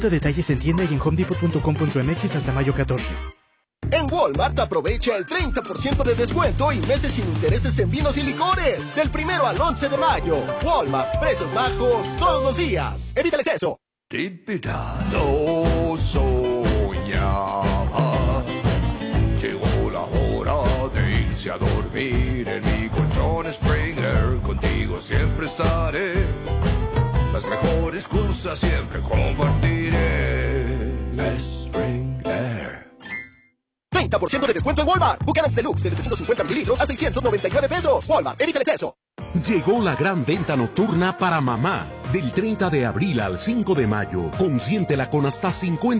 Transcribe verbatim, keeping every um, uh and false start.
Detalles en tienda y en home depot punto com punto m x hasta mayo catorce. En Walmart aprovecha el treinta por ciento de descuento y meses sin intereses en vinos y licores. Del primero al once de mayo. Walmart, precios bajos todos los días. Evita el exceso. No soñaba. Llegó la hora de irse a dormir en mi colchón Springer. Contigo siempre estaré. Las mejores cosas siempre compartiré. Springer. treinta por ciento de descuento en Walmart. Buchanan's Deluxe de setecientos cincuenta mililitros a seiscientos noventa y nueve pesos. Walmart, evita el exceso. Llegó la gran venta nocturna para mamá. Del treinta de abril al cinco de mayo. Consiéntela con hasta cincuenta